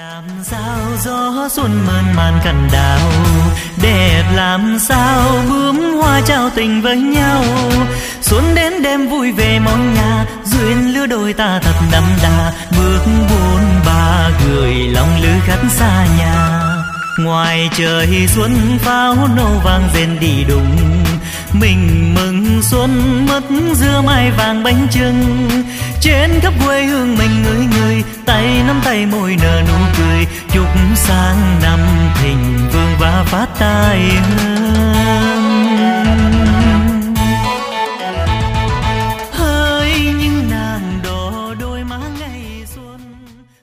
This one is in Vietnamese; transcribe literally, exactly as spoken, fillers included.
làm sao gió xuân mơn man cành đào, đẹp làm sao bướm hoa trao tình với nhau. Xuân đến đêm vui về mong nhà, duyên lứa đôi ta thật đậm đà. Bước buôn ba gửi lòng lữ khách xa nhà. Ngoài trời xuân pháo nâu vang rền đi đùng, mình mừng xuân mất giữa mai vàng bánh chưng. Trên khắp quê hương mình người người, tay nắm tay môi nở nụ cười. Chúc sang năm thịnh vượng và phát tài.